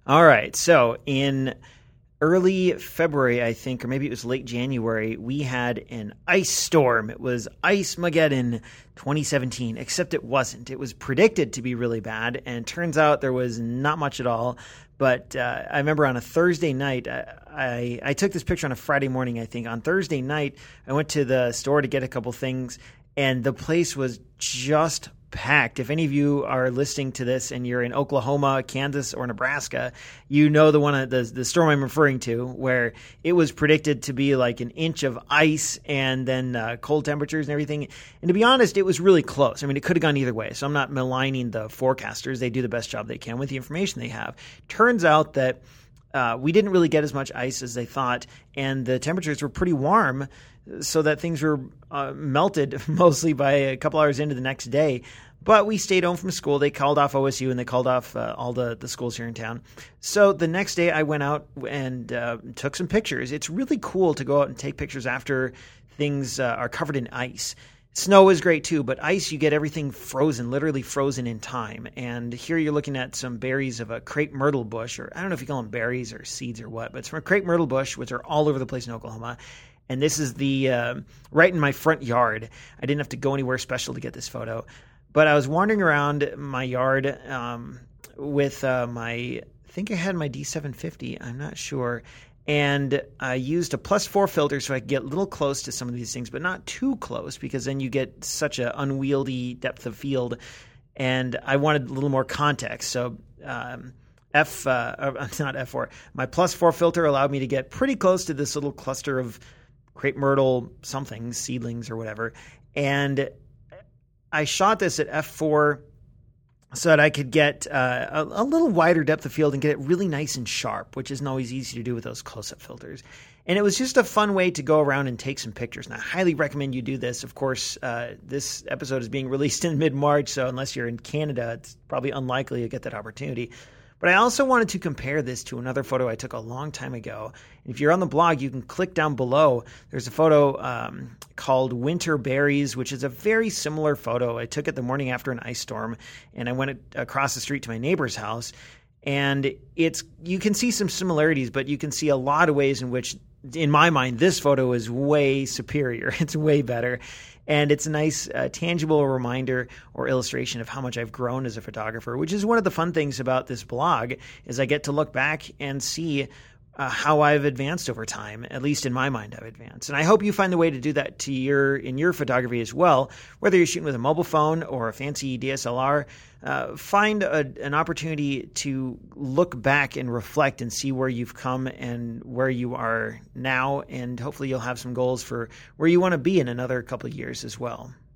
All right. So in early February, I think, or maybe it was late January, we had an ice storm. It was Ice-mageddon 2017, except it wasn't. It was predicted to be really bad, and it turns out there was not much at all. But I remember on a Thursday night, I took this picture on a Friday morning, I think. On Thursday night, I went to the store to get a couple things, and the place was just packed. If any of you are listening to this and you're in Oklahoma, Kansas, or Nebraska, you know the storm I'm referring to, where it was predicted to be like an inch of ice and then cold temperatures and everything. And to be honest, it was really close. I mean, it could have gone either way. So I'm not maligning the forecasters. They do the best job they can with the information they have. Turns out that we didn't really get as much ice as they thought, and the temperatures were pretty warm, so that things were melted mostly by a couple hours into the next day. But we stayed home from school. They called off OSU, and they called off all the schools here in town. So the next day I went out and took some pictures. It's really cool to go out and take pictures after things are covered in ice. Snow is great too, but ice, you get everything frozen, literally frozen in time. And here you're looking at some berries of a crepe myrtle bush, or I don't know if you call them berries or seeds or what, but it's from a crepe myrtle bush, which are all over the place in Oklahoma. And this is the right in my front yard. I didn't have to go anywhere special to get this photo. But I was wandering around my yard with I think I had my D750, I'm not sure. And I used a +4 filter so I could get a little close to some of these things, but not too close, because then you get such an unwieldy depth of field. And I wanted a little more context. So not F4. My +4 filter allowed me to get pretty close to this little cluster of crepe myrtle something, seedlings or whatever. And I shot this at f4 so that I could get a little wider depth of field and get it really nice and sharp, which isn't always easy to do with those close-up filters. And it was just a fun way to go around and take some pictures. And I highly recommend you do this. Of course, this episode is being released in mid-March, so unless you're in Canada, it's probably unlikely you'll get that opportunity. But I also wanted to compare this to another photo I took a long time ago. If you're on the blog, you can click down below. There's a photo called Winter Berries, which is a very similar photo. I took it the morning after an ice storm, and I went across the street to my neighbor's house. And you can see some similarities, but you can see a lot of ways in which, in my mind, this photo is way superior. It's way better. And it's a nice tangible reminder or illustration of how much I've grown as a photographer, which is one of the fun things about this blog, is I get to look back and see how I've advanced over time. At least in my mind, I've advanced. And I hope you find the way to do that in your photography as well. Whether you're shooting with a mobile phone or a fancy DSLR, find an opportunity to look back and reflect and see where you've come and where you are now. And hopefully you'll have some goals for where you want to be in another couple of years as well.